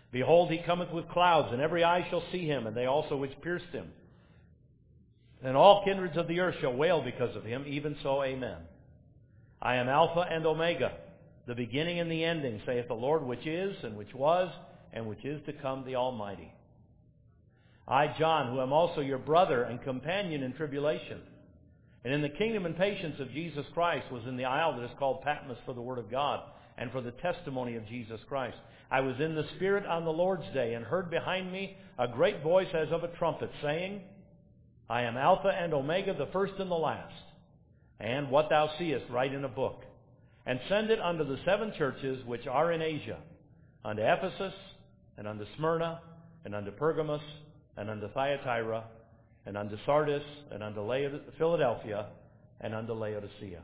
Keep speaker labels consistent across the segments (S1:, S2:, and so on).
S1: Behold, he cometh with clouds, and every eye shall see him, and they also which pierced him. And all kindreds of the earth shall wail because of him, even so, amen. I am Alpha and Omega, the beginning and the ending, saith the Lord, which is, and which was, and which is to come, the Almighty. I, John, who am also your brother and companion in tribulation, and in the kingdom and patience of Jesus Christ, was in the isle that is called Patmos for the word of God, and for the testimony of Jesus Christ. I was in the Spirit on the Lord's day, and heard behind me a great voice as of a trumpet, saying, I am Alpha and Omega, the first and the last. And what thou seest, write in a book, and send it unto the 7 churches which are in Asia, unto Ephesus, and unto Smyrna, and unto Pergamos, and unto Thyatira, and unto Sardis, and unto Philadelphia, and unto Laodicea.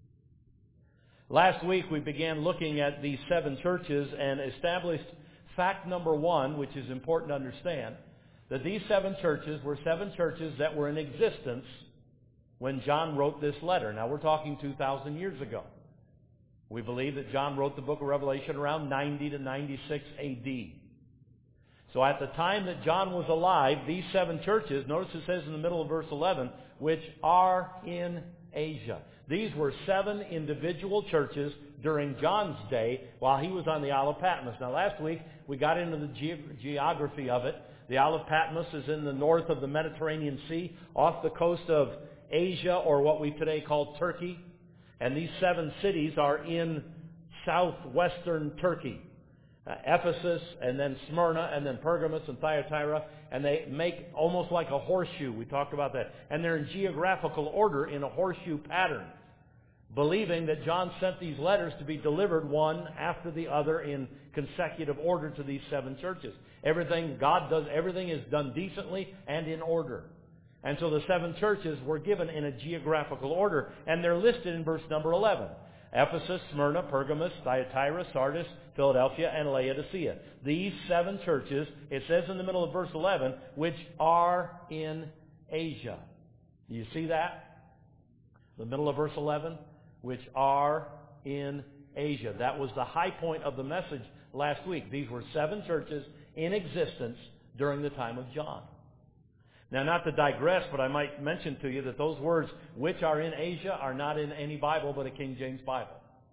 S1: Last week we began looking at these 7 churches and established fact number 1, which is important to understand, that these 7 churches were 7 churches that were in existence when John wrote this letter. Now we're talking 2,000 years ago. We believe that John wrote the book of Revelation around 90 to 96 A.D. So at the time that John was alive, these 7 churches, notice it says in the middle of verse 11, which are in Asia. These were 7 individual churches during John's day while he was on the Isle of Patmos. Now last week we got into the geography of it. The Isle of Patmos is in the north of the Mediterranean Sea, off the coast of Asia, or what we today call Turkey. And these 7 cities are in southwestern Turkey. Ephesus, and then Smyrna, and then Pergamos and Thyatira, and they make almost like a horseshoe. We talked about that. And they're in geographical order in a horseshoe pattern, believing that John sent these letters to be delivered one after the other in consecutive order to these 7 churches. Everything God does, everything is done decently and in order. And so the 7 churches were given in a geographical order, and they're listed in verse number 11. Ephesus, Smyrna, Pergamos, Thyatira, Sardis, Philadelphia, and Laodicea. These 7 churches, it says in the middle of verse 11, which are in Asia. Do you see that? The middle of verse 11, which are in Asia. That was the high point of the message last week. These were 7 churches in existence during the time of John. Now, not to digress, but I might mention to you that those words, which are in Asia, are not in any Bible but a King James Bible.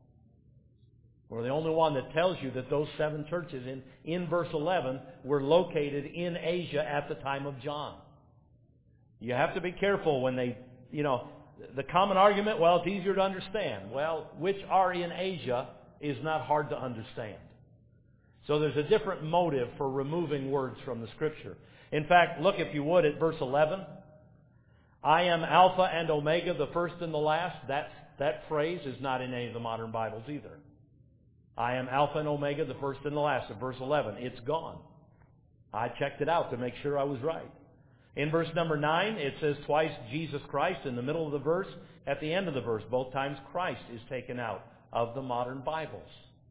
S1: We're the only one that tells you that those 7 churches in verse 11 were located in Asia at the time of John. You have to be careful when they, the common argument, well, it's easier to understand. Well, which are in Asia is not hard to understand. So there's a different motive for removing words from the Scripture. In fact, look, if you would, at verse 11. I am Alpha and Omega, the first and the last. That phrase is not in any of the modern Bibles either. I am Alpha and Omega, the first and the last. Of verse 11, it's gone. I checked it out to make sure I was right. In verse number 9, it says twice Jesus Christ in the middle of the verse. At the end of the verse, both times Christ is taken out of the modern Bibles.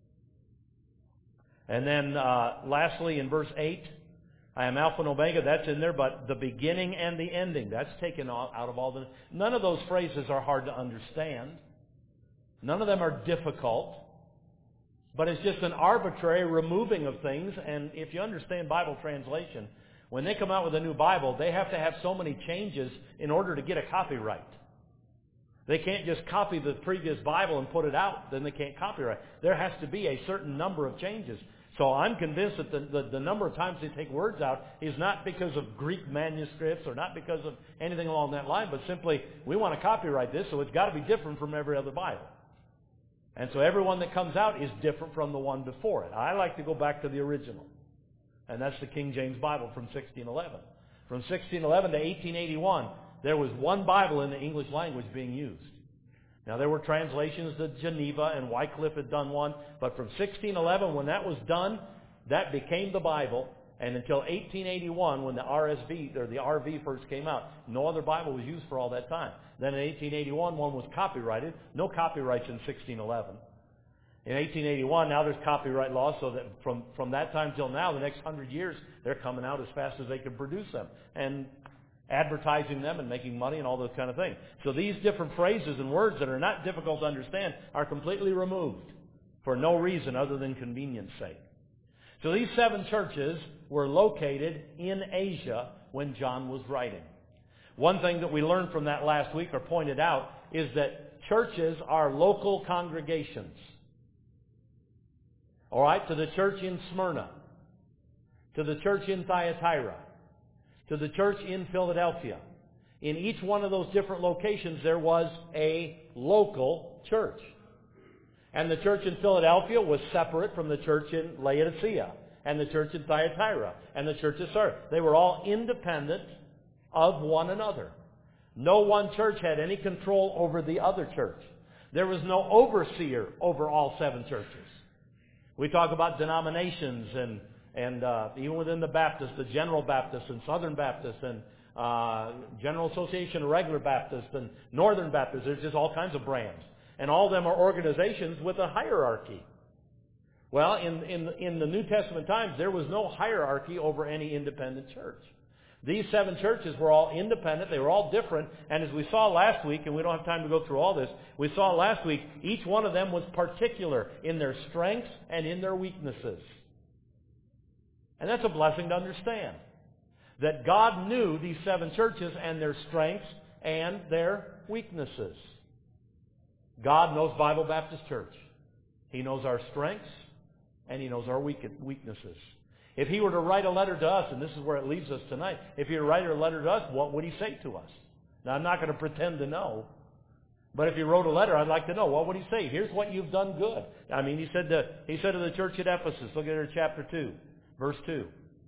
S1: And then lastly, in verse 8, I am Alpha and Omega, that's in there, but the beginning and the ending, that's taken out of all the... None of those phrases are hard to understand. None of them are difficult. But it's just an arbitrary removing of things, and if you understand Bible translation, when they come out with a new Bible, they have to have so many changes in order to get a copyright. They can't just copy the previous Bible and put it out, then they can't copyright. There has to be a certain number of changes. So I'm convinced that the number of times they take words out is not because of Greek manuscripts or not because of anything along that line, but simply we want to copyright this, so it's got to be different from every other Bible. And so every one that comes out is different from the one before it. I like to go back to the original, and that's the King James Bible from 1611. From 1611 to 1881, there was one Bible in the English language being used. Now, there were translations to Geneva, and Wycliffe had done one. But from 1611, when that was done, that became the Bible. And until 1881, when the RSV, or the RV first came out, no other Bible was used for all that time. Then in 1881, one was copyrighted. No copyrights in 1611. In 1881, now there's copyright law, so that from that time till now, the next 100 years, they're coming out as fast as they can produce them. And advertising them and making money and all those kind of things. So these different phrases and words that are not difficult to understand are completely removed for no reason other than convenience sake. So these 7 churches were located in Asia when John was writing. One thing that we learned from that last week, or pointed out, is that churches are local congregations. All right, to the church in Smyrna, to the church in Thyatira, to the church in Philadelphia. In each one of those different locations, there was a local church. And the church in Philadelphia was separate from the church in Laodicea, and the church in Thyatira, and the church of Sardis. They were all independent of one another. No one church had any control over the other church. There was no overseer over all 7 churches. We talk about denominations and even within the Baptists, the General Baptists and Southern Baptists and General Association of Regular Baptists and Northern Baptists. There's just all kinds of brands. And all of them are organizations with a hierarchy. Well, in the New Testament times, there was no hierarchy over any independent church. These 7 churches were all independent. They were all different. And as we saw last week, and we don't have time to go through all this, we saw last week, each one of them was particular in their strengths and in their weaknesses. And that's a blessing to understand. That God knew these 7 churches and their strengths and their weaknesses. God knows Bible Baptist Church. He knows our strengths and He knows our weaknesses. If He were to write a letter to us, and this is where it leaves us tonight, if He were to write a letter to us, what would He say to us? Now, I'm not going to pretend to know, but if He wrote a letter, I'd like to know. What would He say? Here's what you've done good. I mean, He said to the church at Ephesus, look at it in chapter 2, verse 2.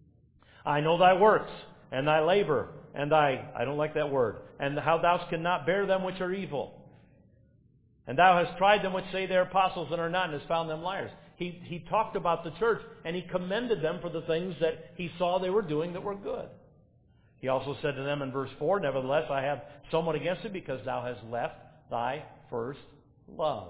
S1: I know thy works, and thy labor, and I don't like that word, and how thou cannot bear them which are evil. And thou hast tried them which say they are apostles and are not, and hast found them liars. He talked about the church, and he commended them for the things that he saw they were doing that were good. He also said to them in verse 4, nevertheless, I have somewhat against thee, because thou hast left thy first love.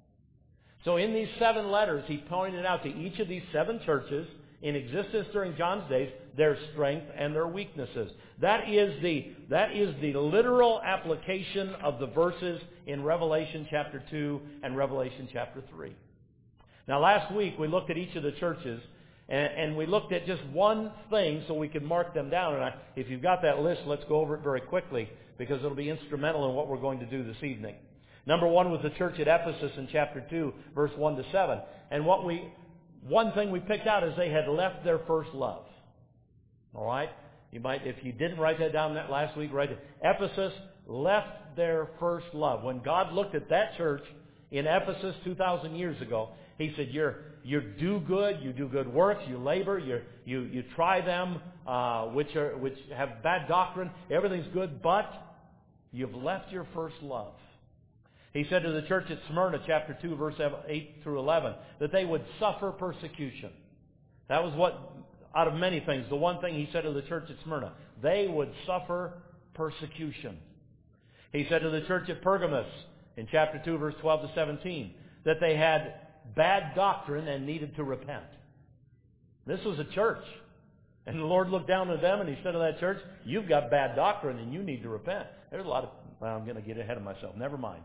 S1: So in these 7 letters, he pointed out to each of these 7 churches in existence during John's days, their strength and their weaknesses. That is the literal application of the verses in Revelation chapter 2 and Revelation chapter 3. Now last week we looked at each of the churches and we looked at just one thing so we could mark them down. And if you've got that list, let's go over it very quickly because it'll be instrumental in what we're going to do this evening. Number 1 was the church at Ephesus in chapter 2, verse 1 to 7. And one thing we picked out is they had left their first love. All right? You might, if you didn't write that down that last week, write it. Ephesus left their first love. When God looked at that church in Ephesus 2,000 years ago, He said, you do good, you do good works, you labor, you try them, which have bad doctrine, everything's good, but you've left your first love. He said to the church at Smyrna, chapter 2, verse 8 through 11, that they would suffer persecution. That was what, out of many things, the one thing he said to the church at Smyrna. They would suffer persecution. He said to the church at Pergamos, in chapter 2, verse 12 to 17, that they had bad doctrine and needed to repent. This was a church. And the Lord looked down at them and He said to that church, you've got bad doctrine and you need to repent. There's a lot of, well, I'm going to get ahead of myself. Never mind.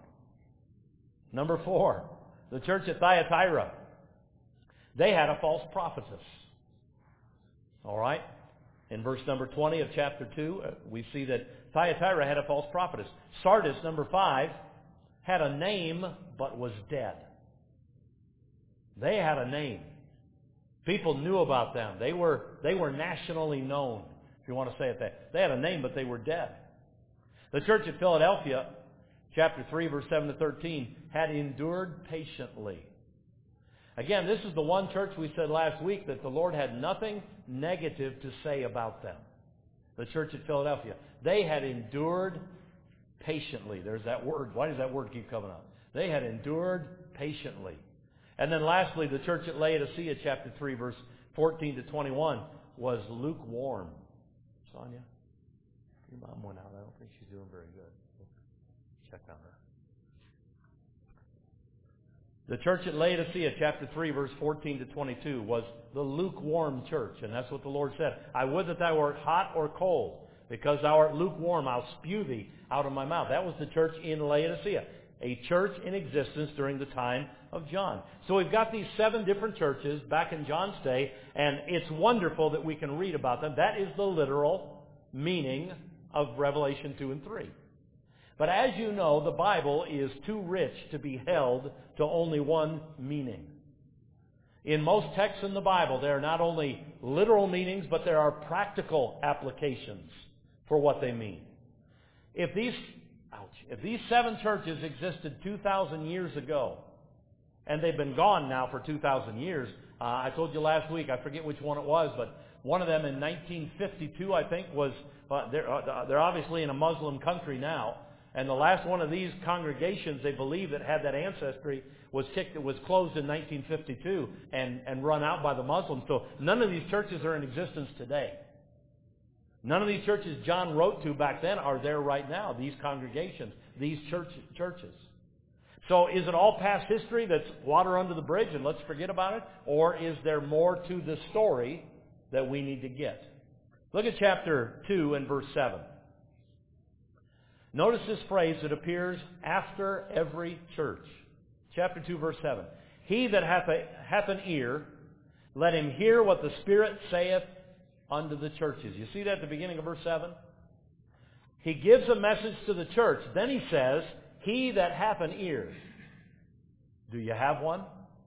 S1: Number 4, the church at Thyatira. They had a false prophetess. All right? In verse number 20 of chapter 2, we see that Thyatira had a false prophetess. Sardis, number 5, had a name but was dead. They had a name. People knew about them. They were nationally known, if you want to say it that. They had a name, but they were dead. The church at Philadelphia, chapter 3, verse 7 to 13, had endured patiently. Again, this is the one church we said last week that the Lord had nothing negative to say about them. The church at Philadelphia. They had endured patiently. There's that word. Why does that word keep coming up? They had endured patiently. And then lastly, the church at Laodicea, chapter 3, verse 14 to 21, was lukewarm. Sonia, your mom went out. I don't think she's doing very good. Check on her. The church at Laodicea, chapter 3, verse 14 to 22, was the lukewarm church. And that's what the Lord said. I would that thou wert hot or cold. Because thou art lukewarm, I'll spew thee out of my mouth. That was the church in Laodicea. A church in existence during the time of John. So we've got these 7 different churches back in John's day, and it's wonderful that we can read about them. That is the literal meaning of Revelation 2 and 3. But as you know, the Bible is too rich to be held to only one meaning. In most texts in the Bible, there are not only literal meanings, but there are practical applications for what they mean. If these 7 churches existed 2,000 years ago, and they've been gone now for 2,000 years, I told you last week, I forget which one it was, but one of them in 1952, I think, was, they're obviously in a Muslim country now, and the last one of these congregations, they believe, that had that ancestry was closed in 1952 and run out by the Muslims. So none of these churches are in existence today. None of these churches John wrote to back then are there right now, these congregations, these churches. So is it all past history that's water under the bridge and let's forget about it? Or is there more to the story that we need to get? Look at chapter 2 and verse 7. Notice this phrase that appears after every church. Chapter 2, verse 7. He that hath an ear, let him hear what the Spirit saith unto the churches. You see that at the beginning of verse 7? He gives a message to the church. Then he says, he that hath an ear. Do you have one?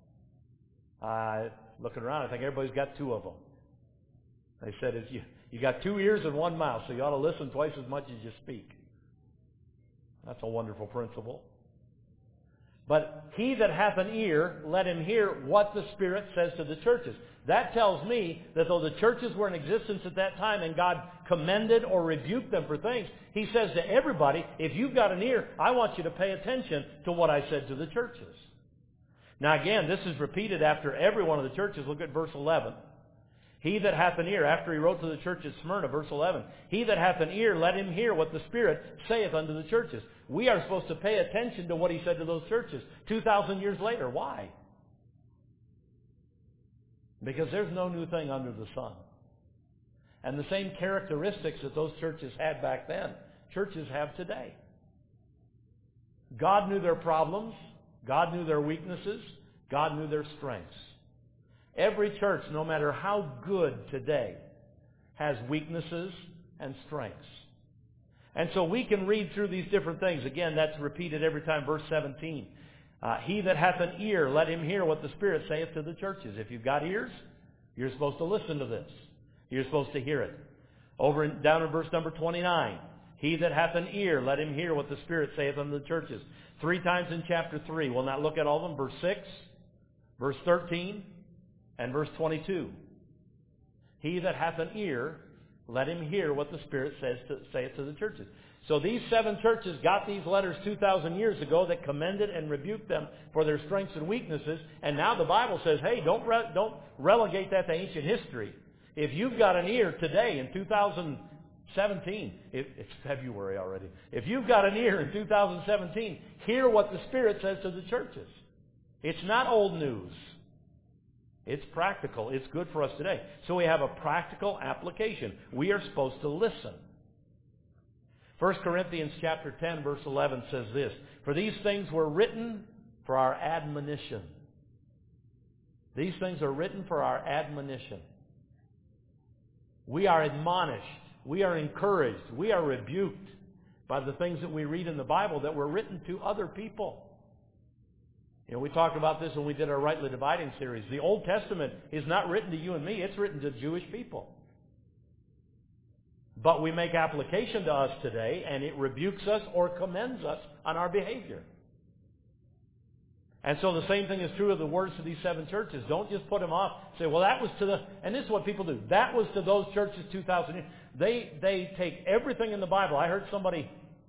S1: Looking around, I think everybody's got 2 of them. They said you got 2 ears and 1 mouth, so you ought to listen twice as much as you speak. That's a wonderful principle. But he that hath an ear, let him hear what the Spirit says to the churches. That tells me that though the churches were in existence at that time and God commended or rebuked them for things, He says to everybody, if you've got an ear, I want you to pay attention to what I said to the churches. Now again, this is repeated after every one of the churches. Look at verse 11. He that hath an ear, after he wrote to the church at Smyrna, verse 11, he that hath an ear, let him hear what the Spirit saith unto the churches. We are supposed to pay attention to what he said to those churches 2,000 years later. Why? Because there's no new thing under the sun. And the same characteristics that those churches had back then, churches have today. God knew their problems. God knew their weaknesses. God knew their strengths. Every church, no matter how good today, has weaknesses and strengths. And so we can read through these different things. Again, that's repeated every time. Verse 17. He that hath an ear, let him hear what the Spirit saith to the churches. If you've got ears, you're supposed to listen to this. You're supposed to hear it. Down in verse number 29. He that hath an ear, let him hear what the Spirit saith unto the churches. 3 times in chapter 3. We'll not look at all of them. Verse 6, verse 13, and verse 22. He that hath an ear, let him hear what the Spirit saith to the churches. So these 7 churches got these letters 2,000 years ago that commended and rebuked them for their strengths and weaknesses. And now the Bible says, hey, don't relegate that to ancient history. If you've got an ear today in 2017, it's February already. If you've got an ear in 2017, hear what the Spirit says to the churches. It's not old news. It's practical. It's good for us today. So we have a practical application. We are supposed to listen. 1 Corinthians chapter 10, verse 11 says this, for these things were written for our admonition. These things are written for our admonition. We are admonished. We are encouraged. We are rebuked by the things that we read in the Bible that were written to other people. You know, we talked about this when we did our Rightly Dividing series. The Old Testament is not written to you and me. It's written to Jewish people. But we make application to us today, and it rebukes us or commends us on our behavior. And so the same thing is true of the words to these 7 churches. Don't just put them off. Say, well, that was to the... And this is what people do. That was to those churches 2,000 years. They take everything in the Bible. I heard somebody...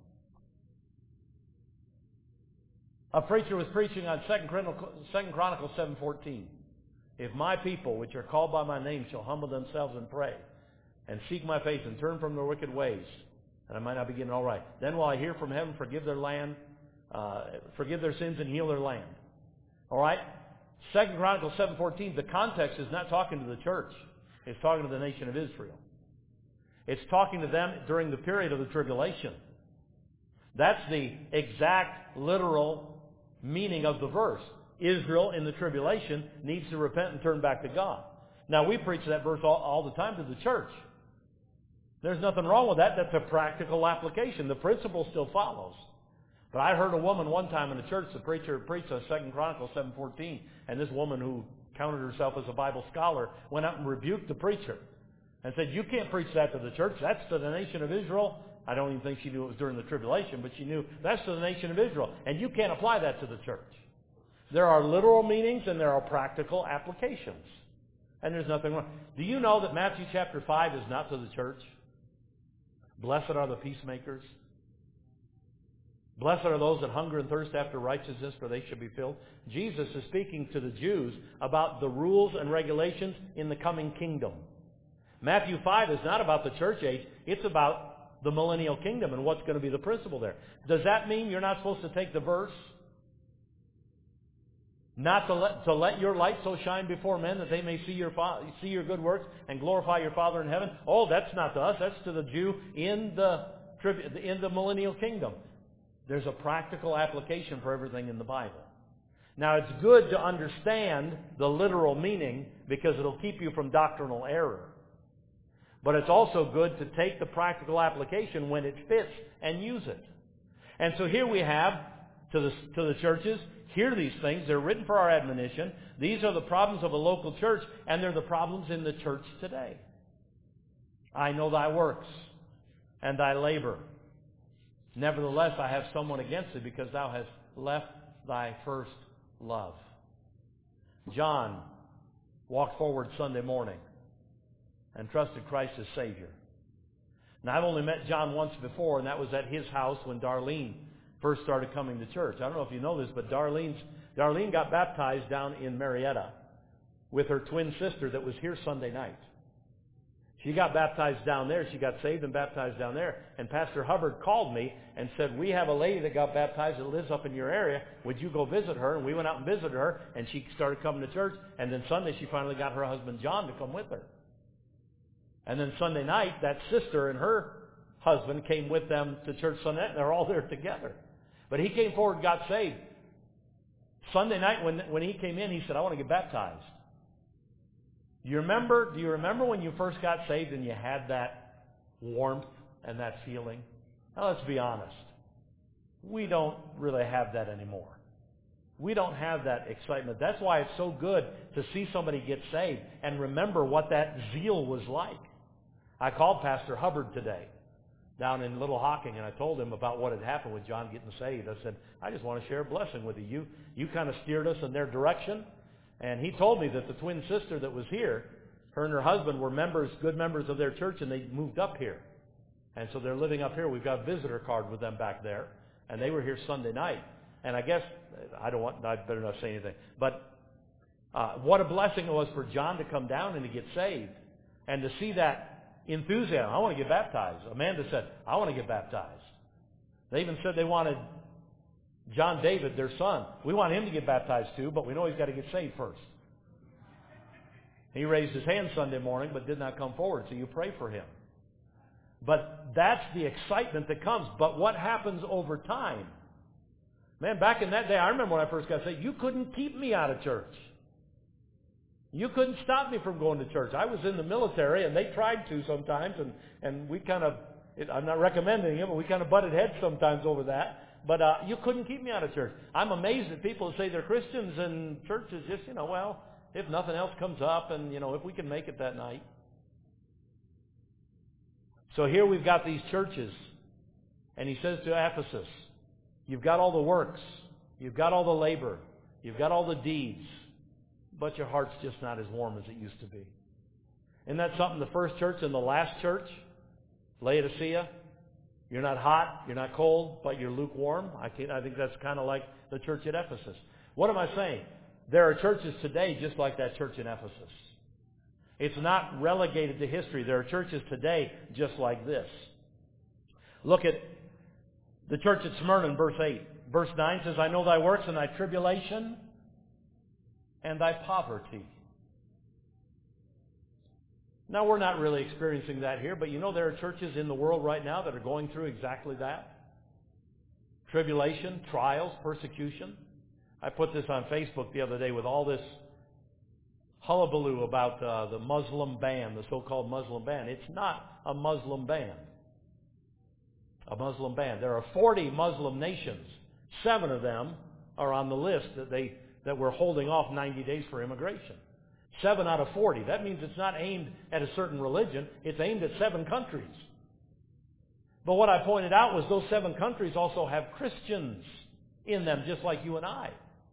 S1: A preacher was preaching on 2 Chronicles 7:14. If my people, which are called by my name, shall humble themselves and pray, and seek my face, and turn from their wicked ways, and I might not be getting all right, then will I hear from heaven, forgive their land, forgive their sins, and heal their land. All right? 2 Chronicles 7:14, the context is not talking to the church. It's talking to the nation of Israel. It's talking to them during the period of the tribulation. That's the exact, literal meaning of the verse. Israel in the tribulation needs to repent and turn back to God. Now, we preach that verse all the time to the church. There's nothing wrong with that. That's a practical application. The principle still follows. But I heard a woman one time in the church, the preacher preached on 2 Chronicles 7:14, and this woman who counted herself as a Bible scholar went up and rebuked the preacher and said, "You can't preach that to the church. That's to the nation of Israel." I don't even think she knew it was during the tribulation, but she knew that's to the nation of Israel, and you can't apply that to the church. There are literal meanings and there are practical applications. And there's nothing wrong. Do you know that Matthew chapter 5 is not to the church? Blessed are the peacemakers. Blessed are those that hunger and thirst after righteousness, for they shall be filled. Jesus is speaking to the Jews about the rules and regulations in the coming kingdom. Matthew 5 is not about the church age. It's about the millennial kingdom and what's going to be the principle there. Does that mean you're not supposed to take the verse? Not to let your light so shine before men that they may see your good works and glorify your Father in heaven? Oh, that's not to us. That's to the Jew in the millennial kingdom. There's a practical application for everything in the Bible. Now, it's good to understand the literal meaning because it'll keep you from doctrinal error. But it's also good to take the practical application when it fits and use it. And so here we have to the churches, hear these things. They're written for our admonition. These are the problems of a local church, and they're the problems in the church today. I know thy works and thy labor. Nevertheless, I have someone against thee, because thou hast left thy first love. John walked forward Sunday morning and trusted Christ as Savior. Now, I've only met John once before, and that was at his house when Darlene first started coming to church. I don't know if you know this, but Darlene got baptized down in Marietta with her twin sister that was here Sunday night. She got baptized down there. She got saved and baptized down there. And Pastor Hubbard called me and said, "We have a lady that got baptized that lives up in your area. Would you go visit her?" And we went out and visited her, and she started coming to church. And then Sunday, she finally got her husband John to come with her. And then Sunday night, that sister and her husband came with them to church Sunday night, and they're all there together. But he came forward and got saved. Sunday night, when he came in, he said, "I want to get baptized." Do you remember when you first got saved and you had that warmth and that feeling? Now, let's be honest. We don't really have that anymore. We don't have that excitement. That's why it's so good to see somebody get saved and remember what that zeal was like. I called Pastor Hubbard today down in Little Hocking, and I told him about what had happened with John getting saved. I said, "I just want to share a blessing with you. You kind of steered us in their direction." And he told me that the twin sister that was here, her and her husband were good members of their church, and they moved up here. And so they're living up here. We've got a visitor card with them back there. And they were here Sunday night. And I guess, I better not say anything. But what a blessing it was for John to come down and to get saved. And to see that enthusiasm. I want to get baptized. Amanda said, "I want to get baptized." They even said they wanted John David, their son. We want him to get baptized too, but we know he's got to get saved first. He raised his hand Sunday morning, but did not come forward, so you pray for him. But that's the excitement that comes. But what happens over time? Man, back in that day, I remember when I first got saved, you couldn't keep me out of church. You couldn't stop me from going to church. I was in the military, and they tried to sometimes, and we kind of, I'm not recommending it, but we kind of butted heads sometimes over that. But you couldn't keep me out of church. I'm amazed at people who say they're Christians and churches just, well, if nothing else comes up and, if we can make it that night. So here we've got these churches. And he says to Ephesus, you've got all the works. You've got all the labor. You've got all the deeds. But your heart's just not as warm as it used to be. Isn't that something the first church and the last church, Laodicea? You're not hot, you're not cold, but you're lukewarm. I think that's kind of like the church at Ephesus. What am I saying? There are churches today just like that church in Ephesus. It's not relegated to history. There are churches today just like this. Look at the church at Smyrna in verse 8. Verse 9 says, "I know thy works and thy tribulation and thy poverty." Now, we're not really experiencing that here, but there are churches in the world right now that are going through exactly that. Tribulation, trials, persecution. I put this on Facebook the other day with all this hullabaloo about the Muslim ban, the so-called Muslim ban. It's not a Muslim ban. A Muslim ban. There are 40 Muslim nations. 7 of them are on the list that we're holding off 90 days for immigration. 7 out of 40. That means it's not aimed at a certain religion. It's aimed at 7 countries. But what I pointed out was those 7 countries also have Christians in them, just like you and I.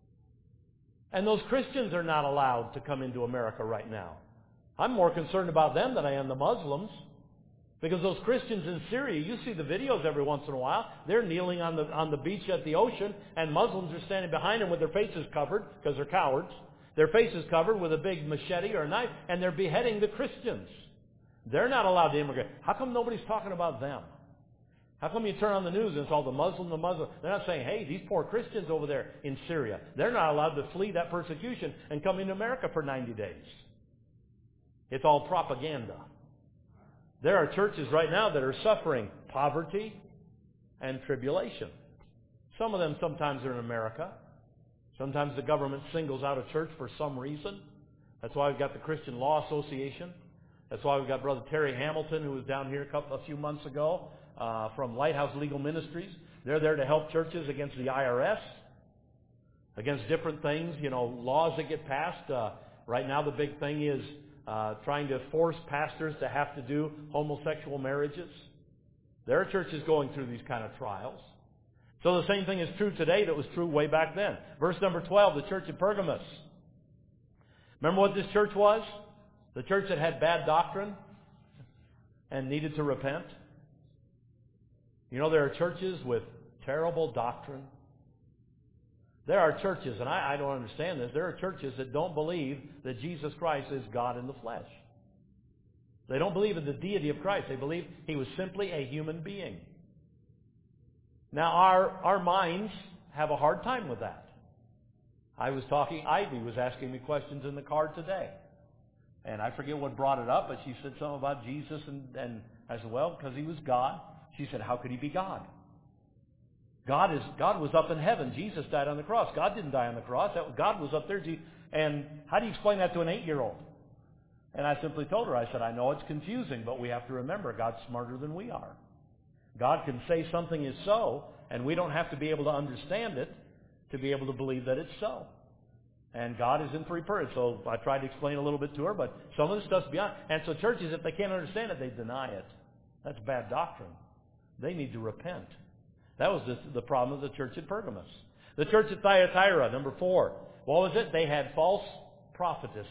S1: And those Christians are not allowed to come into America right now. I'm more concerned about them than I am the Muslims. Because those Christians in Syria, you see the videos every once in a while, they're kneeling on the beach at the ocean, and Muslims are standing behind them with their faces covered, because they're cowards. Their faces covered with a big machete or a knife, and they're beheading the Christians. They're not allowed to immigrate. How come nobody's talking about them? How come you turn on the news and it's all the Muslim? They're not saying, hey, these poor Christians over there in Syria, they're not allowed to flee that persecution and come into America for 90 days. It's all propaganda. There are churches right now that are suffering poverty and tribulation. Some of them sometimes are in America. Sometimes the government singles out a church for some reason. That's why we've got the Christian Law Association. That's why we've got Brother Terry Hamilton, who was down here a few months ago from Lighthouse Legal Ministries. They're there to help churches against the IRS, against different things, laws that get passed. Right now the big thing is trying to force pastors to have to do homosexual marriages. There are churches going through these kind of trials. So the same thing is true today that was true way back then. Verse number 12, the church at Pergamos. Remember what this church was? The church that had bad doctrine and needed to repent. There are churches with terrible doctrine. There are churches, and I don't understand this, there are churches that don't believe that Jesus Christ is God in the flesh. They don't believe in the deity of Christ. They believe He was simply a human being. Now, our minds have a hard time with that. Ivy was asking me questions in the car today. And I forget what brought it up, but she said something about Jesus, and I said, well, because He was God. She said, how could He be God? God was up in heaven. Jesus died on the cross. God didn't die on the cross. God was up there. And how do you explain that to an 8-year-old? And I simply told her, I said, I know it's confusing, but we have to remember God's smarter than we are. God can say something is so, and we don't have to be able to understand it to be able to believe that it's so. And God is in 3 persons. So I tried to explain a little bit to her, but some of the stuff's beyond. And so churches, if they can't understand it, they deny it. That's bad doctrine. They need to repent. That was the problem of the church at Pergamos. The church at Thyatira, number 4. What was it? They had false prophetesses.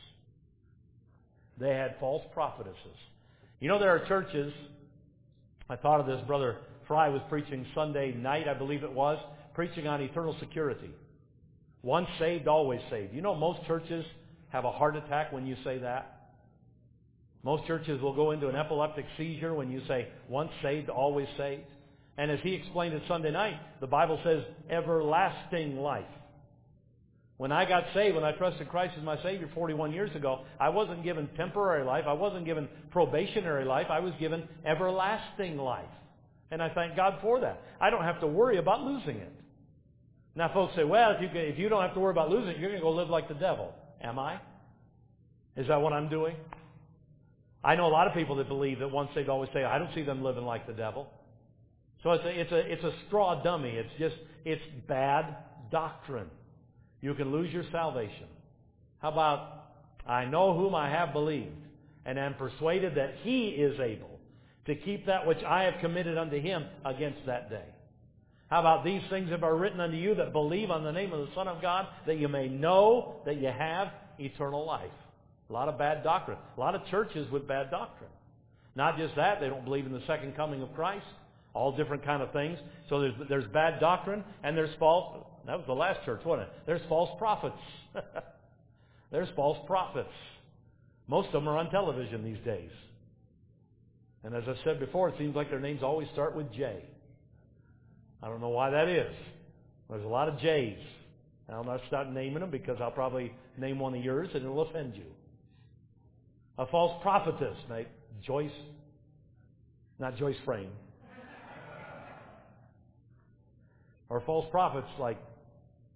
S1: They had false prophetesses. There are churches, I thought of this, Brother Fry was preaching Sunday night, I believe it was, preaching on eternal security. Once saved, always saved. Most churches have a heart attack when you say that. Most churches will go into an epileptic seizure when you say, once saved, always saved. And as he explained it Sunday night, the Bible says everlasting life. When I got saved, when I trusted Christ as my Savior 41 years ago, I wasn't given temporary life. I wasn't given probationary life. I was given everlasting life. And I thank God for that. I don't have to worry about losing it. Now folks say, well, if you don't have to worry about losing it, you're going to go live like the devil. Am I? Is that what I'm doing? I know a lot of people that believe that once saved, always saved. I don't see them living like the devil. So it's a straw dummy. It's bad doctrine. You can lose your salvation. How about, I know whom I have believed, and am persuaded that He is able to keep that which I have committed unto Him against that day. How about, these things have are written unto you that believe on the name of the Son of God, that you may know that you have eternal life. A lot of bad doctrine. A lot of churches with bad doctrine. Not just that, they don't believe in the second coming of Christ. All different kind of things. So there's bad doctrine, and there's false. That was the last church, wasn't it? There's false prophets. There's false prophets. Most of them are on television these days. And as I said before, it seems like their names always start with J. I don't know why that is. There's a lot of J's. I'll not start naming them because I'll probably name one of yours and it'll offend you. A false prophetess, like Joyce, not Joyce Frame. Or false prophets like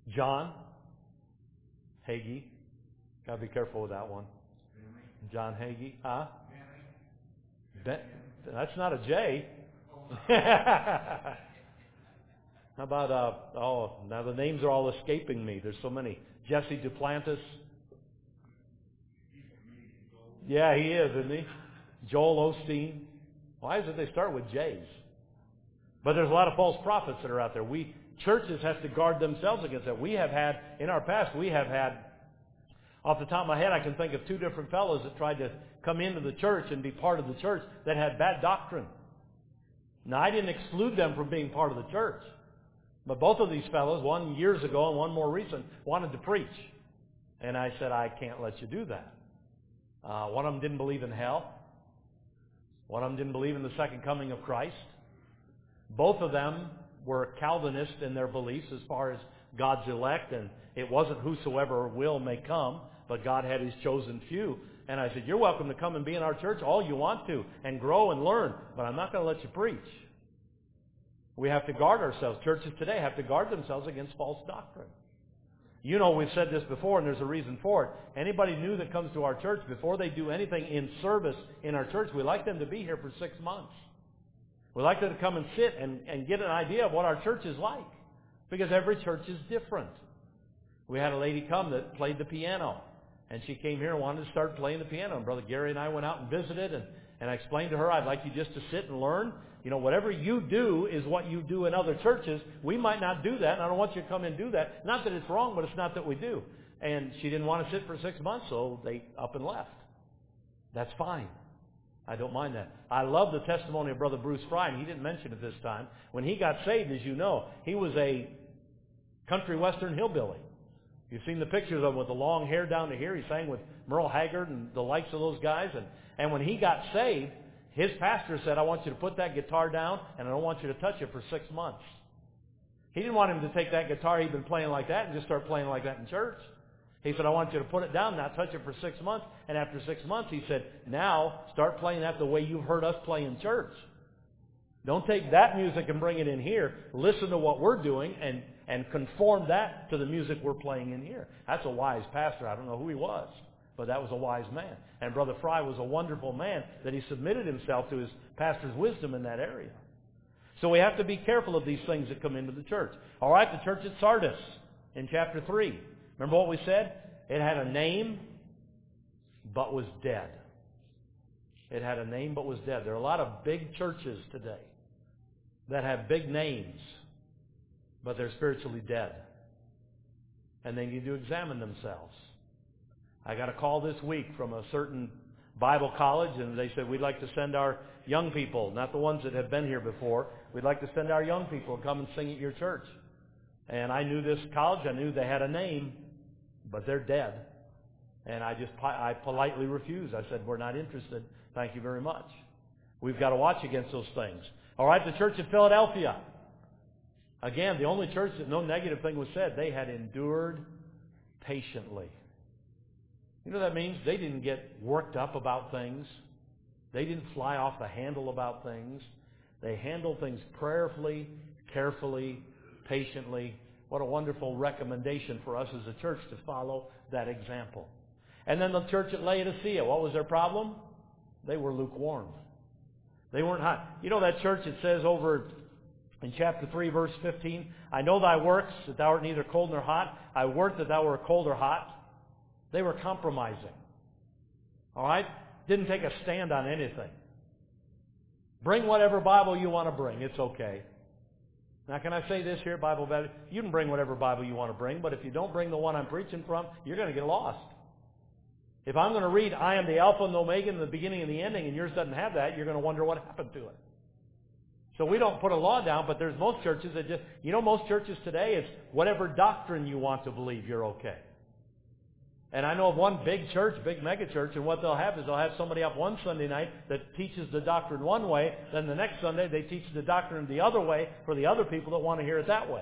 S1: John Hagee. Got to be careful with that one. John Hagee. Huh? That's not a J. How about, now the names are all escaping me. There's so many. Jesse Duplantis. Yeah, he is, isn't he? Joel Osteen. Why is it they start with J's? But there's a lot of false prophets that are out there. Churches have to guard themselves against that. In our past, off the top of my head, I can think of 2 different fellows that tried to come into the church and be part of the church that had bad doctrine. Now, I didn't exclude them from being part of the church. But both of these fellows, one years ago and one more recent, wanted to preach. And I said, I can't let you do that. One of them didn't believe in hell. One of them didn't believe in the second coming of Christ. Both of them were Calvinist in their beliefs as far as God's elect, and it wasn't whosoever will may come, but God had His chosen few. And I said, you're welcome to come and be in our church all you want to and grow and learn, but I'm not going to let you preach. We have to guard ourselves. Churches today have to guard themselves against false doctrine. You know, we've said this before, and there's a reason for it. Anybody new that comes to our church, before they do anything in service in our church, we like them to be here for 6 months. We like them to come and sit and get an idea of what our church is like, because every church is different. We had a lady come that played the piano, and she came here and wanted to start playing the piano. And Brother Gary and I went out and visited, and I explained to her, I'd like you just to sit and learn. You know, whatever you do is what you do in other churches. We might not do that, and I don't want you to come and do that. Not that it's wrong, but it's not that we do. And she didn't want to sit for 6 months, so they up and left. That's fine. I don't mind that. I love the testimony of Brother Bruce Fry, and he didn't mention it this time. When he got saved, as you know, he was a country western hillbilly. You've seen the pictures of him with the long hair down to here. He sang with Merle Haggard and the likes of those guys. And when he got saved, his pastor said, I want you to put that guitar down, and I don't want you to touch it for 6 months. He didn't want him to take that guitar he'd been playing like that and just start playing like that in church. He said, I want you to put it down, not touch it for 6 months. And after 6 months, he said, now start playing that the way you've heard us play in church. Don't take that music and bring it in here. Listen to what we're doing and conform that to the music we're playing in here. That's a wise pastor. I don't know who he was, but that was a wise man. And Brother Fry was a wonderful man that he submitted himself to his pastor's wisdom in that area. So we have to be careful of these things that come into the church. All right, the church at Sardis in chapter 3. Remember what we said? It had a name, but was dead. It had a name, but was dead. There are a lot of big churches today that have big names, but they're spiritually dead. And they need to examine themselves. I got a call this week from a certain Bible college, and they said, we'd like to send our young people, not the ones that have been here before, we'd like to send our young people to come and sing at your church. And I knew this college. I knew they had a name, but they're dead. And I politely refused. I said, we're not interested. Thank you very much. We've got to watch against those things. All right, the church at Philadelphia. Again, the only church that no negative thing was said. They had endured patiently. You know what that means? They didn't get worked up about things. They didn't fly off the handle about things. They handled things prayerfully, carefully, patiently. What a wonderful recommendation for us as a church to follow that example. And then the church at Laodicea, what was their problem? They were lukewarm. They weren't hot. You know that church, it says over in chapter 3, verse 15, I know thy works, that thou art neither cold nor hot. I would that thou were cold or hot. They were compromising. All right? Didn't take a stand on anything. Bring whatever Bible you want to bring. It's okay. Now, can I say this here, Bible Baptist? You can bring whatever Bible you want to bring, but if you don't bring the one I'm preaching from, you're going to get lost. If I'm going to read, I am the Alpha and the Omega, and the beginning and the ending, and yours doesn't have that, you're going to wonder what happened to it. So we don't put a law down, but there's most churches that just, most churches today, it's whatever doctrine you want to believe, you're okay. And I know of one big church, big mega church, and what they'll have is they'll have somebody up one Sunday night that teaches the doctrine one way, then the next Sunday they teach the doctrine the other way for the other people that want to hear it that way.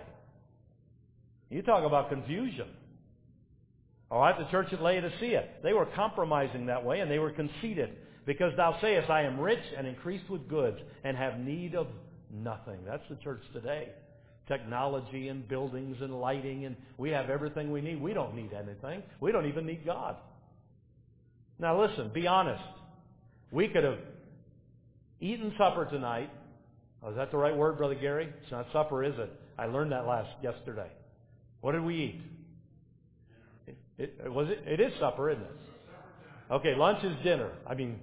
S1: You talk about confusion. All right, the church at Laodicea, they were compromising that way, and they were conceited. Because thou sayest, I am rich and increased with goods, and have need of nothing. That's the church today. technology and buildings and lighting, and we have everything we need. We don't need anything. We don't even need God. Now listen, be honest. We could have eaten supper tonight. Oh, is that the right word, Brother Gary? It's not supper, is it? I learned that yesterday. What did we eat? It is supper, isn't it? Okay, lunch is dinner. I mean,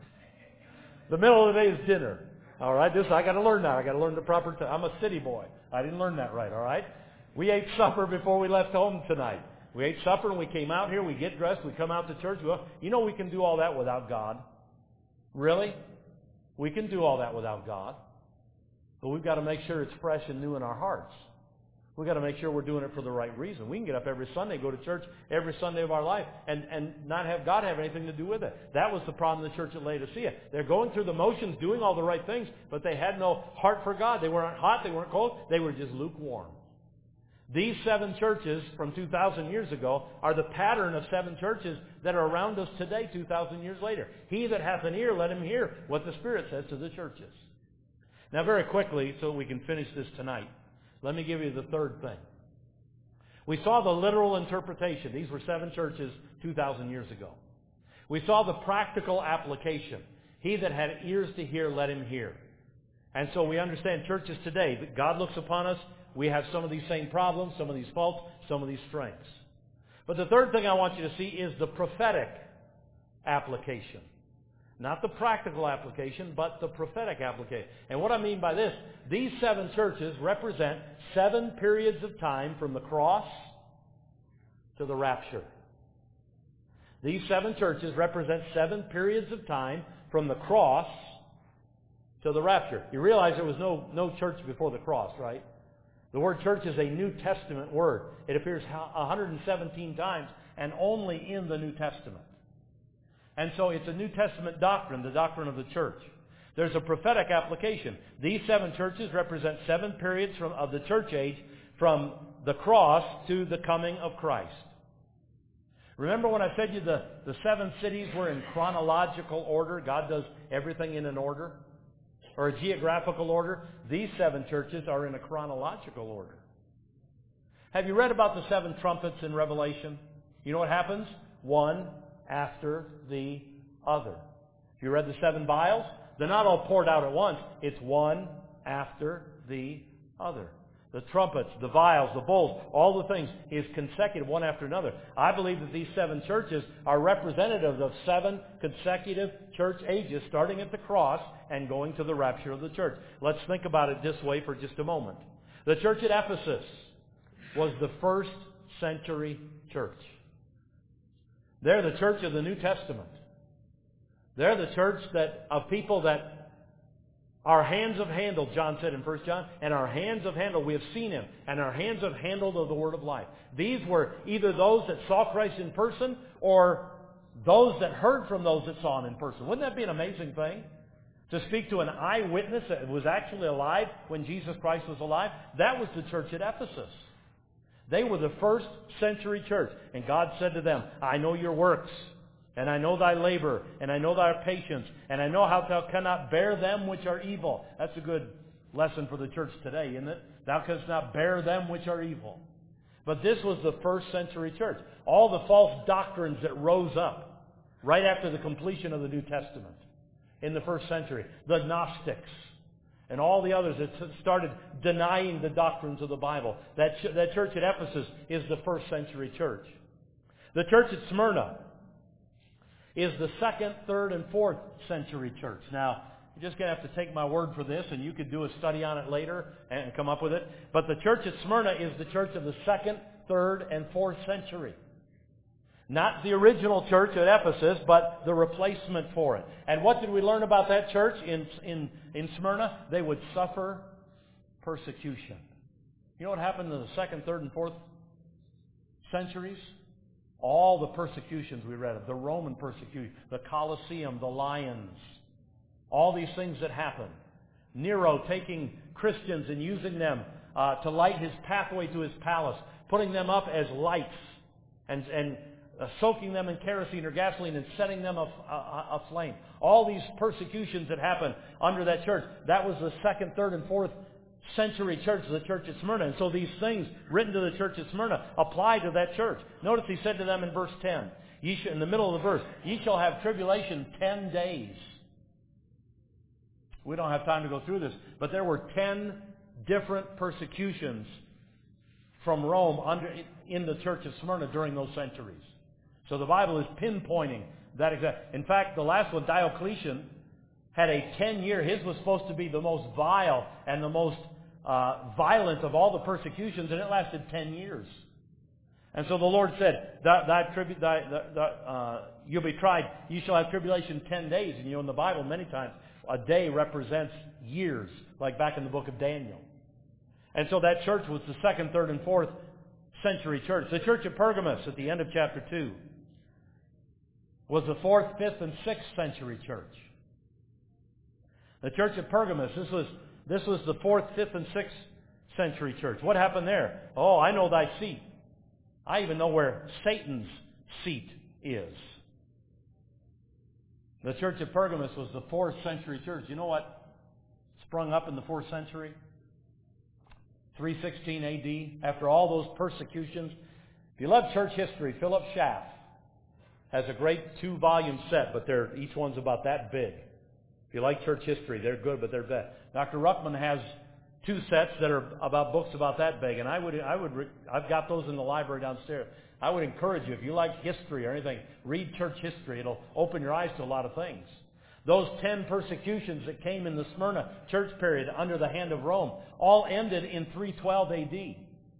S1: the middle of the day is dinner. All right, I got to learn that. I got to learn the proper time. I'm a city boy. I didn't learn that right. All right. We ate supper before we left home tonight. We ate supper and we came out here. We get dressed. We come out to church. Well, we can do all that without God. Really? We can do all that without God. But we've got to make sure it's fresh and new in our hearts. We've got to make sure we're doing it for the right reason. We can get up every Sunday, go to church every Sunday of our life, and not have God have anything to do with it. That was the problem in the church at Laodicea. They're going through the motions, doing all the right things, but they had no heart for God. They weren't hot, they weren't cold, they were just lukewarm. These 7 churches from 2,000 years ago are the pattern of 7 churches that are around us today, 2,000 years later. He that hath an ear, let him hear what the Spirit says to the churches. Now very quickly, so we can finish this tonight, let me give you the third thing. We saw the literal interpretation. These were 7 churches 2,000 years ago. We saw the practical application. He that had ears to hear, let him hear. And so we understand churches today, that God looks upon us, we have some of these same problems, some of these faults, some of these strengths. But the third thing I want you to see is the prophetic application. Not the practical application, but the prophetic application. And what I mean by this, these 7 churches represent 7 periods of time from the cross to the rapture. These 7 churches represent 7 periods of time from the cross to the rapture. You realize there was no church before the cross, right? The word church is a New Testament word. It appears 117 times and only in the New Testament. And so it's a New Testament doctrine, the doctrine of the church. There's a prophetic application. These 7 churches represent 7 periods of the church age from the cross to the coming of Christ. Remember when I said to you the 7 cities were in chronological order? God does everything in an order? Or a geographical order? These 7 churches are in a chronological order. Have you read about the 7 trumpets in Revelation? You know what happens? One after the other. If you read the 7 vials, they're not all poured out at once. It's one after the other. The trumpets, the vials, the bowls, all the things is consecutive, one after another. I believe that these 7 churches are representative of 7 consecutive church ages, starting at the cross and going to the rapture of the church. Let's think about it this way for just a moment. The church at Ephesus was the 1st century church. They're the church of the New Testament. They're the church of people that our hands have handled, John said in 1 John, and our hands have handled, we have seen Him, and our hands have handled of the Word of life. These were either those that saw Christ in person or those that heard from those that saw Him in person. Wouldn't that be an amazing thing? To speak to an eyewitness that was actually alive when Jesus Christ was alive? That was the church at Ephesus. They were the 1st century church. And God said to them, I know your works, and I know thy labor, and I know thy patience, and I know how thou cannot bear them which are evil. That's a good lesson for the church today, isn't it? Thou canst not bear them which are evil. But this was the 1st century church. All the false doctrines that rose up right after the completion of the New Testament in the 1st century. The Gnostics and all the others that started denying the doctrines of the Bible. That church at Ephesus is the 1st century church. The church at Smyrna is the 2nd, 3rd, and 4th century church. Now, you're just going to have to take my word for this, and you could do a study on it later and come up with it. But the church at Smyrna is the church of the 2nd, 3rd, and 4th century. Not the original church at Ephesus, but the replacement for it. And what did we learn about that church in Smyrna? They would suffer persecution. You know what happened in the 2nd, 3rd, and 4th centuries? All the persecutions we read of, the Roman persecution, the Colosseum, the lions, all these things that happened. Nero taking Christians and using them to light his pathway to his palace, putting them up as lights and soaking them in kerosene or gasoline and setting them aflame. All these persecutions that happened under that church, that was the 2nd, 3rd, and 4th century church, the church at Smyrna. And so these things written to the church at Smyrna apply to that church. Notice he said to them in verse 10, in the middle of the verse, ye shall have tribulation 10 days. We don't have time to go through this, but there were 10 different persecutions from Rome in the church of Smyrna during those centuries. So the Bible is pinpointing that exact. In fact, the last one, Diocletian, had a 10-year, his was supposed to be the most vile and the most violent of all the persecutions, and it lasted 10 years. And so the Lord said, you'll be tried, you shall have tribulation 10 days. And in the Bible, many times, a day represents years, like back in the book of Daniel. And so that church was the 2nd, 3rd, and 4th century church. The church of Pergamos at the end of chapter 2 was the 4th, 5th, and 6th century church. The church of Pergamos, this was the 4th, 5th, and 6th century church. What happened there? Oh, I know thy seat. I even know where Satan's seat is. The church of Pergamos was the 4th century church. You know what sprung up in the 4th century? 316 A.D., after all those persecutions. If you love church history, Philip Schaff has a great 2-volume set, but each one's about that big. If you like church history, they're good, but they're bad. Dr. Ruckman has 2 sets that are about books about that big, and I've got those in the library downstairs. I would encourage you, if you like history or anything, read church history. It'll open your eyes to a lot of things. Those 10 persecutions that came in the Smyrna church period under the hand of Rome all ended in 312 A.D.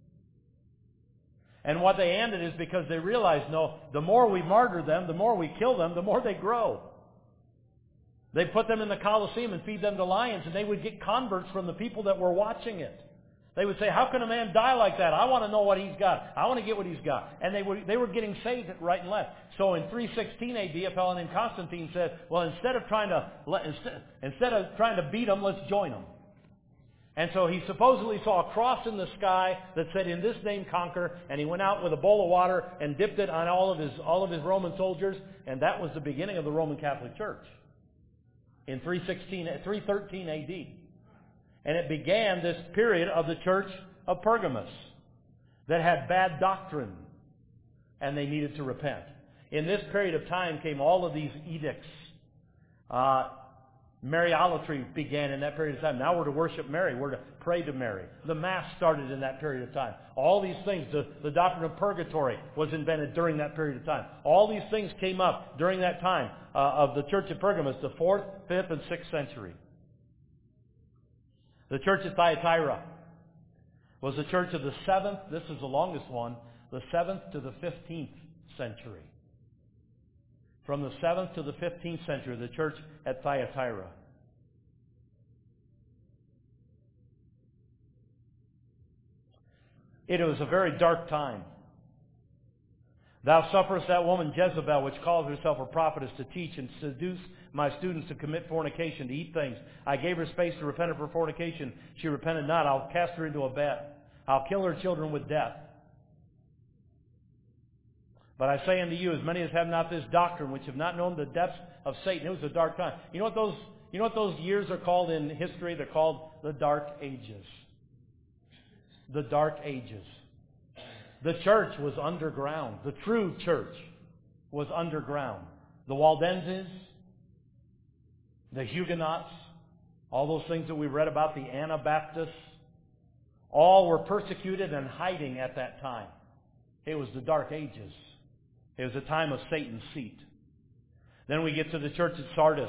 S1: And what they ended is because they realized, no, the more we martyr them, the more we kill them, the more they grow. They put them in the Colosseum and feed them to lions, and they would get converts from the people that were watching it. They would say, how can a man die like that? I want to know what he's got. I want to get what he's got. And they were getting saved right and left. So in 316 A.D., a fellow named Constantine said, well, instead of trying to beat them, let's join them. And so he supposedly saw a cross in the sky that said, in this name conquer, and he went out with a bowl of water and dipped it on all of his Roman soldiers, and that was the beginning of the Roman Catholic Church in 313 A.D. And it began this period of the church of Pergamos that had bad doctrine, and they needed to repent. In this period of time came all of these edicts. Mariolatry began in that period of time. Now we're to worship Mary. We're to pray to Mary. The Mass started in that period of time. All these things, the doctrine of purgatory was invented during that period of time. All these things came up during that time of the church of Pergamos, the 4th, 5th, and 6th century. The church of Thyatira was the church of the 7th, this is the longest one, the 7th to the 15th century. From the 7th to the 15th century, the church at Thyatira. It was a very dark time. Thou sufferest that woman Jezebel, which calls herself a prophetess, to teach and seduce my students to commit fornication, to eat things. I gave her space to repent of her fornication. She repented not. I'll cast her into a bed. I'll kill her children with death. But I say unto you, as many as have not this doctrine, which have not known the depths of Satan. It was a dark time. You know what those years are called in history? They're called the Dark Ages. The Dark Ages. The church was underground. The true church was underground. The Waldenses, the Huguenots, all those things that we read about, the Anabaptists, all were persecuted and hiding at that time. It was the Dark Ages. It was a time of Satan's seat. Then we get to the church at Sardis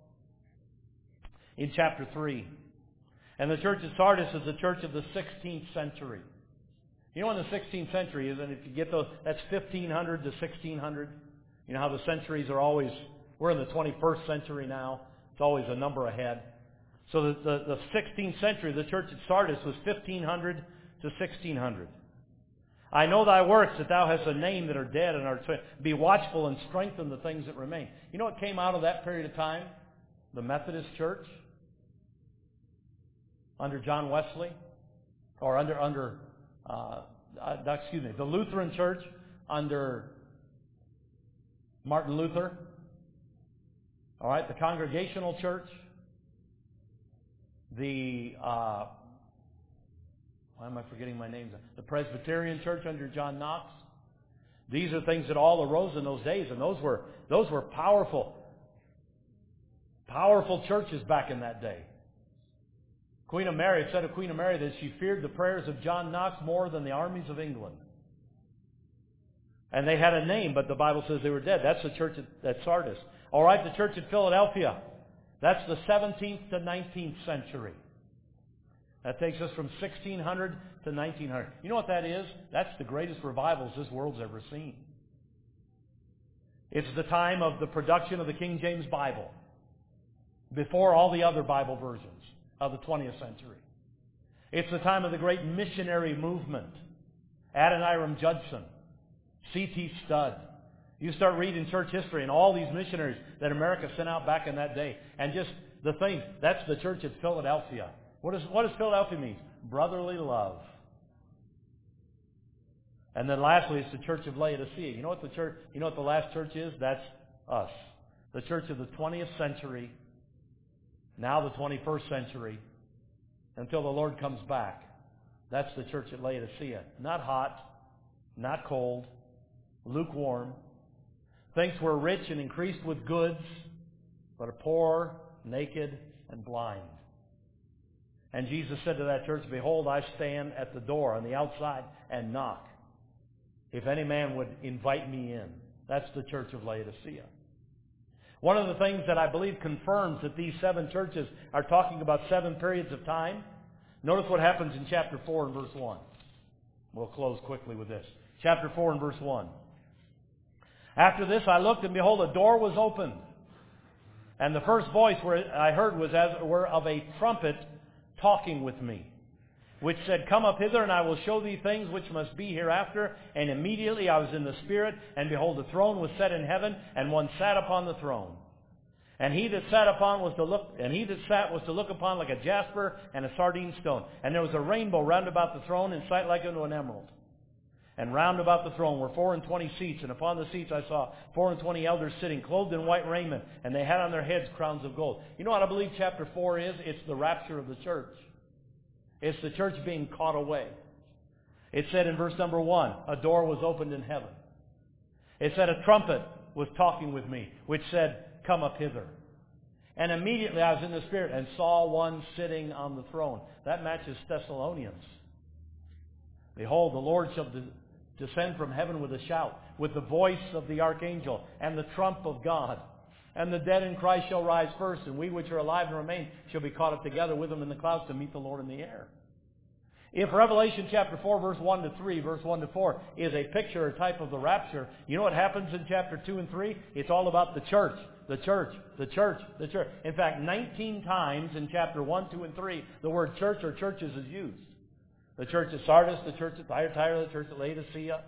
S1: in chapter 3. And the church at Sardis is the church of the 16th century. You know when the 16th century is, and if you get those, that's 1500 to 1600. You know how the centuries are always, we're in the 21st century now. It's always a number ahead. So the 16th century, the church at Sardis was 1500 to 1600. I know thy works, that thou hast a name that are dead and are be watchful and strengthen the things that remain. You know what came out of that period of time? The Methodist Church under John Wesley, or the Lutheran Church under Martin Luther. All right, the Congregational Church, the Why am I forgetting my names? The Presbyterian Church under John Knox. These are things that all arose in those days, and those were powerful churches back in that day. Queen of Mary, it said of Queen of Mary that she feared the prayers of John Knox more than the armies of England. And they had a name, but the Bible says they were dead. That's the church at Sardis. All right, the church at Philadelphia. That's the 17th to 19th century. That takes us from 1600 to 1900. You know what that is? That's the greatest revivals this world's ever seen. It's the time of the production of the King James Bible, before all the other Bible versions of the 20th century. It's the time of the great missionary movement. Adoniram Judson, C.T. Studd. You start reading church history and all these missionaries that America sent out back in that day. And just the thing, that's the church at Philadelphia. What does Philadelphia mean? Brotherly love. And then lastly, it's the church of Laodicea. You know what the last church is? That's us. The church of the 20th century, now the 21st century, until the Lord comes back. That's the church at Laodicea. Not hot, not cold, lukewarm. Thinks we're rich and increased with goods, but are poor, naked, and blind. And Jesus said to that church, "Behold, I stand at the door on the outside and knock. If any man would invite me in." That's the church of Laodicea. One of the things that I believe confirms that these 7 churches are talking about 7 periods of time, notice what happens in chapter 4 and verse 1. We'll close quickly with this. Chapter 4 and verse 1. "After this I looked, and behold, a door was opened. And the first voice I heard was as it were of a trumpet talking with me, which said, Come up hither, and I will show thee things which must be hereafter. And immediately I was in the Spirit, and behold, the throne was set in heaven, and one sat upon the throne. And he that sat was to look upon like a jasper and a sardine stone. And there was a rainbow round about the throne, in sight like unto an emerald. And round about the throne were 24 seats, and upon the seats I saw 24 elders sitting, clothed in white raiment, and they had on their heads crowns of gold." You know what I believe chapter 4 is? It's the rapture of the church. It's the church being caught away. It said in verse number 1, a door was opened in heaven. It said a trumpet was talking with me, which said, "Come up hither." And immediately I was in the Spirit and saw one sitting on the throne. That matches Thessalonians. "Behold, the Lord shall descend from heaven with a shout, with the voice of the archangel, and the trump of God. And the dead in Christ shall rise first, and we which are alive and remain shall be caught up together with them in the clouds to meet the Lord in the air." If Revelation chapter 4, verse 1 to 3, verse 1 to 4 is a picture or type of the rapture, you know what happens in chapter 2 and 3? It's all about the church, the church, the church, the church. In fact, 19 times in chapter 1, 2, and 3, the word church or churches is used. The church at Sardis, the church at Thyatira, the church at Laodicea.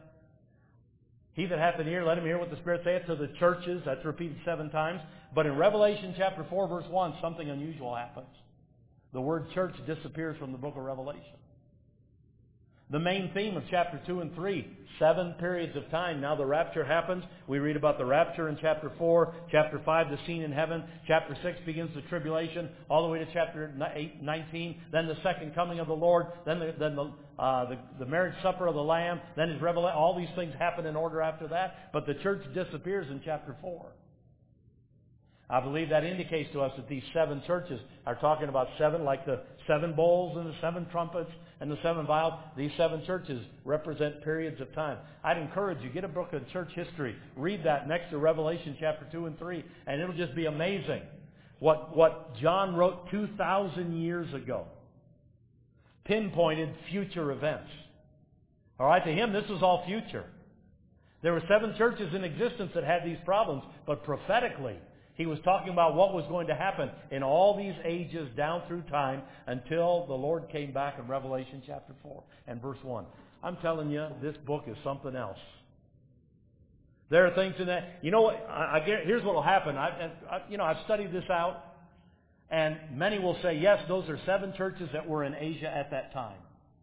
S1: "He that hath an ear, let him hear what the Spirit saith to the churches." That's repeated 7 times. But in Revelation chapter 4, verse 1, something unusual happens. The word church disappears from the book of Revelation. The main theme of chapter 2 and 3, 7 periods of time. Now the rapture happens. We read about the rapture in chapter 4. Chapter 5, the scene in heaven. Chapter 6 begins the tribulation, all the way to chapter 19. Then the second coming of the Lord. Then the marriage supper of the Lamb. Then His revelation. All these things happen in order after that. But the church disappears in chapter 4. I believe that indicates to us that these 7 churches are talking about 7, like the 7 bowls and the 7 trumpets and the 7 vials. These 7 churches represent periods of time. I'd encourage you, get a book of church history. Read that next to Revelation chapter 2 and 3, and it'll just be amazing. What John wrote 2,000 years ago pinpointed future events. All right, to him, this was all future. There were 7 churches in existence that had these problems, but prophetically, he was talking about what was going to happen in all these ages down through time until the Lord came back in Revelation chapter 4 and verse 1. I'm telling you, this book is something else. There are things in that. You know what? Here's what will happen. I've studied this out, and many will say, yes, those are 7 churches that were in Asia at that time.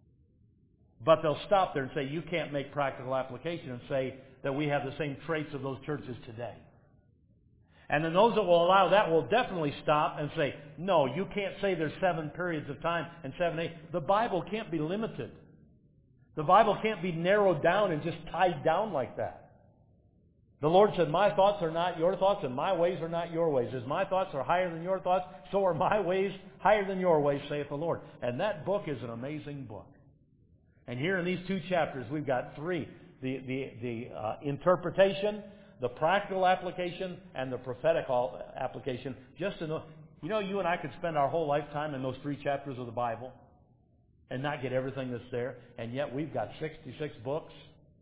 S1: But they'll stop there and say, you can't make practical application and say that we have the same traits of those churches today. And then those that will allow that will definitely stop and say, no, you can't say there's 7 periods of time and 7 days. The Bible can't be limited. The Bible can't be narrowed down and just tied down like that. The Lord said, my thoughts are not your thoughts, and my ways are not your ways. As my thoughts are higher than your thoughts, so are my ways higher than your ways, saith the Lord. And that book is an amazing book. And here in these 2 chapters, we've got 3. The interpretation, the practical application, and the prophetic application. Just to know, you and I could spend our whole lifetime in those 3 chapters of the Bible and not get everything that's there. And yet we've got 66 books,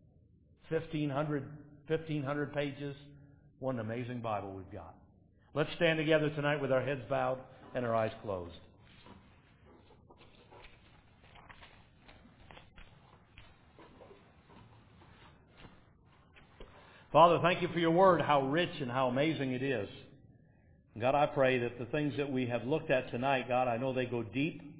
S1: 1,500 pages. What an amazing Bible we've got. Let's stand together tonight with our heads bowed and our eyes closed. Father, thank you for your word, how rich and how amazing it is. God, I pray that the things that we have looked at tonight, God, I know they go deep.